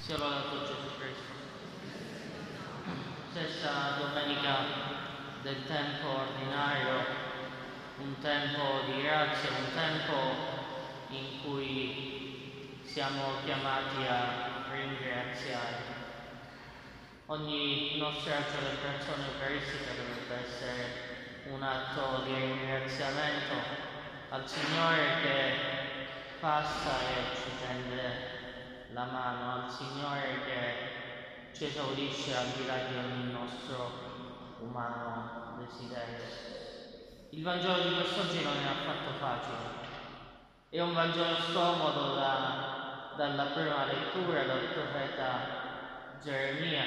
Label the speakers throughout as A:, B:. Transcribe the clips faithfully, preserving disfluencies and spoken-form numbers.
A: Sia lodato Gesù Cristo. Stessa domenica del tempo ordinario, un tempo di grazia, un tempo in cui siamo chiamati a ringraziare. Ogni nostra celebrazione eucaristica dovrebbe essere un atto di ringraziamento al Signore che passa e ci tende la mano, al Signore che ci esaurisce al di là di ogni nostro umano desiderio. Il Vangelo di quest'oggi non è affatto facile, è un Vangelo scomodo da, dalla prima lettura dal profeta Geremia,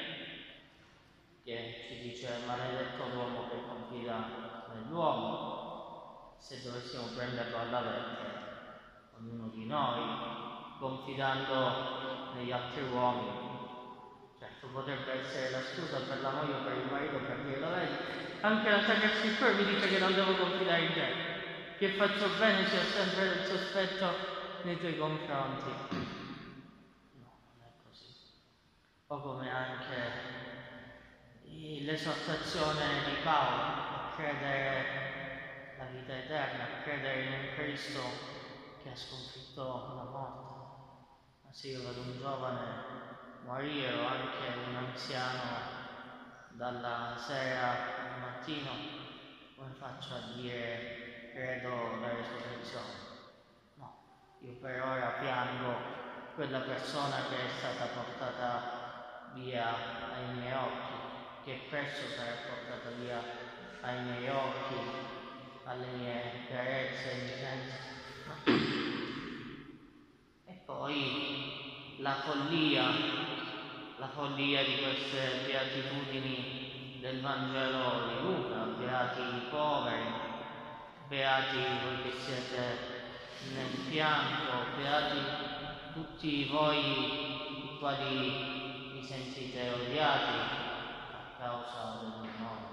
A: che ci dice: maledetto l'uomo che confida nell'uomo. Se dovessimo prenderlo alla lettera, ognuno di noi confidando negli altri uomini, certo potrebbe essere la scusa per la moglie o per il marito per dire: lo vedi, anche la Sacra Scrittura mi dice che non devo confidare in te, che faccio bene, sia sempre del sospetto nei tuoi confronti. No, non è così. O come anche l'esortazione di Paolo a credere la vita eterna, a credere in un Cristo che ha sconfitto la morte. Ma se io vedo un giovane morire o anche un anziano dalla sera al mattino, come faccio a dire credo la resurrezione? No, io per ora piango quella persona che è stata portata via ai miei occhi, che presto sarà portata via ai miei occhi, alle mie carezze e licenze. E poi la follia, la follia di queste beatitudini del Vangelo di Luca: beati i poveri, beati voi che siete nel pianto, beati tutti voi i quali vi sentite odiati a causa del mio nome.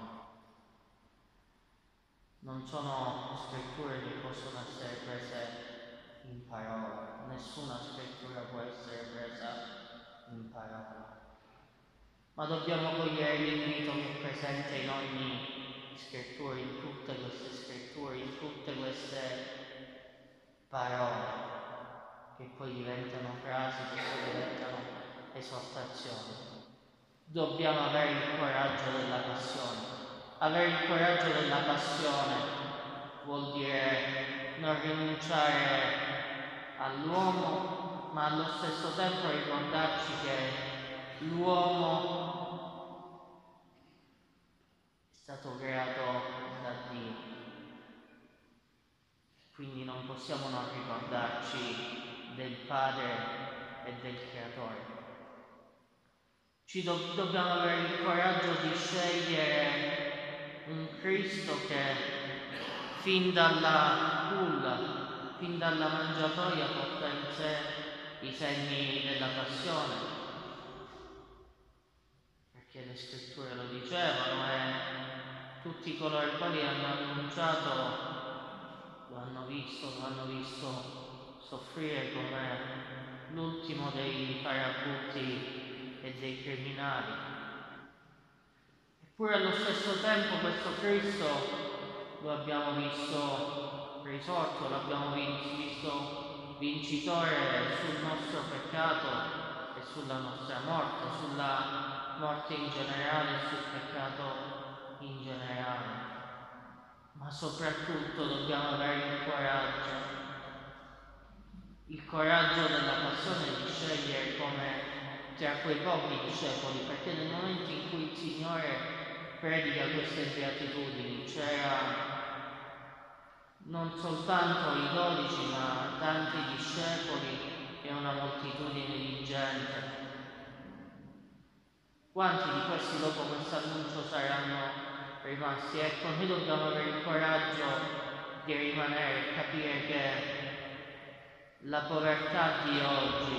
A: Non sono scritture che possono essere prese in parola, nessuna scrittura può essere presa in parola, ma dobbiamo cogliere l'invito che è presente in ogni scrittura, in tutte queste scritture, in tutte queste parole, che poi diventano frasi, che poi diventano esortazioni. Dobbiamo avere il coraggio della passione. Avere il coraggio della passione vuol dire non rinunciare all'uomo, ma allo stesso tempo ricordarci che l'uomo è stato creato da Dio, quindi non possiamo non ricordarci del Padre e del Creatore. Ci do- dobbiamo avere il coraggio di scegliere un Cristo che fin dalla culla, fin dalla mangiatoia porta in sé i segni della passione, perché le scritture lo dicevano e tutti coloro i quali hanno annunciato lo hanno visto, lo hanno visto soffrire come l'ultimo dei farabutti e dei criminali. Eppure allo stesso tempo questo Cristo lo abbiamo visto risorto, l'abbiamo visto vincitore sul nostro peccato e sulla nostra morte, sulla morte in generale e sul peccato in generale. Ma soprattutto dobbiamo avere il coraggio, il coraggio della passione di scegliere come tra quei pochi discepoli, perché nel momento in cui il Signore predica queste beatitudini c'era non soltanto i dodici, ma tanti discepoli e una moltitudine di gente. Quanti di questi dopo questo annuncio saranno rimasti? Ecco, noi dobbiamo avere il coraggio di rimanere e capire che la povertà di oggi,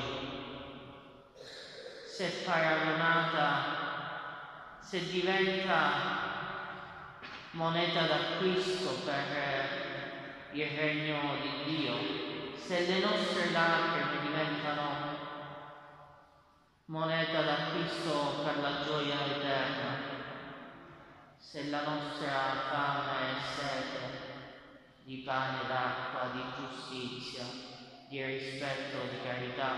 A: se paragonata, se diventa moneta d'acquisto per il regno di Dio, se le nostre lacrime diventano moneta d'acquisto per la gioia eterna. Se la nostra fame e sete di pane e d'acqua, di giustizia, di rispetto, di carità,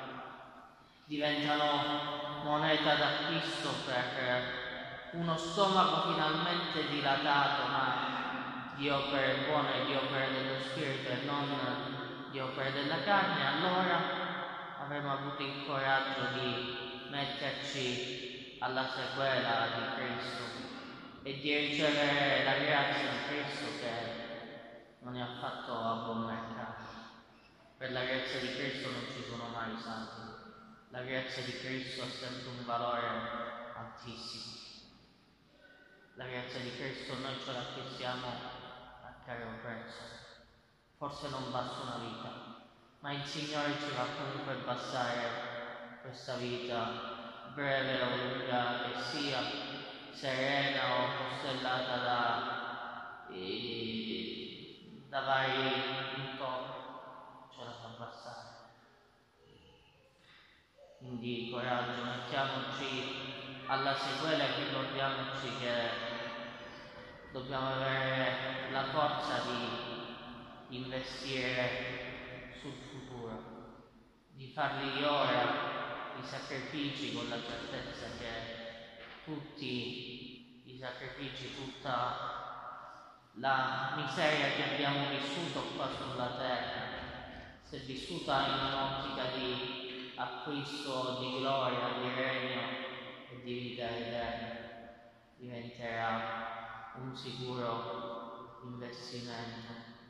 A: diventano moneta d'acquisto per uno stomaco finalmente dilatato, ma di opere buone, di opere dello Spirito e non di opere della carne, allora avremo avuto il coraggio di metterci alla sequela di Cristo e di ricevere la grazia di Cristo che non è affatto a buon mercato. Per la grazia di Cristo non ci sono mai santi. La grazia di Cristo ha sempre un valore altissimo. La grazia di Cristo noi ce l'acquistiamo a caro prezzo. Forse non basta una vita, ma il Signore ci fa comunque bastare questa vita, breve o lunga che sia, serena o costellata da, eh, da vari intoppi, ce la fa bastare. Quindi coraggio, mettiamoci alla sequela e ricordiamoci che dobbiamo avere la forza di investire sul futuro, di farli ora i sacrifici con la certezza che tutti i sacrifici, tutta la miseria che abbiamo vissuto qua sulla terra, se vissuta in un'ottica di acquisto di gloria, di regno e di vita eterna, diventerà un sicuro investimento.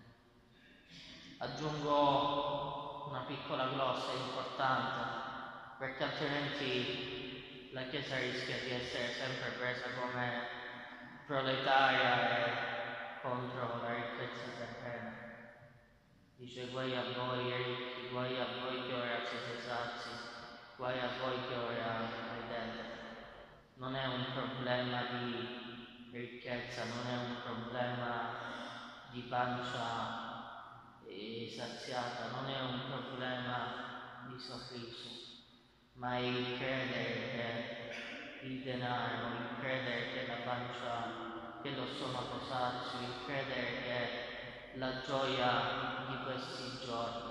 A: Aggiungo una piccola glossa importante, perché altrimenti la Chiesa rischia di essere sempre presa come proletaria e contro la ricchezza terrena. Dice: guai a voi ricchi, guai a voi che ora siete sazi, guai a voi che ora credete. Non è un problema di ricchezza, non è un problema di pancia saziata, non è un problema di sorriso, ma è il credere che il denaro, il credere che la pancia, che lo stomaco sazio, il credere che la gioia di questi giorni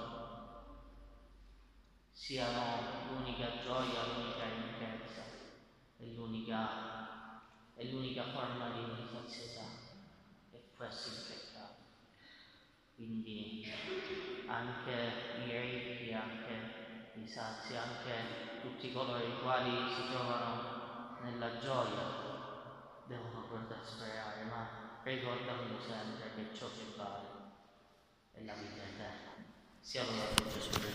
A: siano l'unica gioia, l'unica ricchezza e l'unica, è l'unica forma di sazietà, e questo è il peccato. Quindi anche i ricchi, anche i sazi, anche tutti coloro i quali si trovano nella gioia devono poter sperare, ma ricordando sempre che ciò che vale è la vita eterna. Sia lodato Gesù Cristo.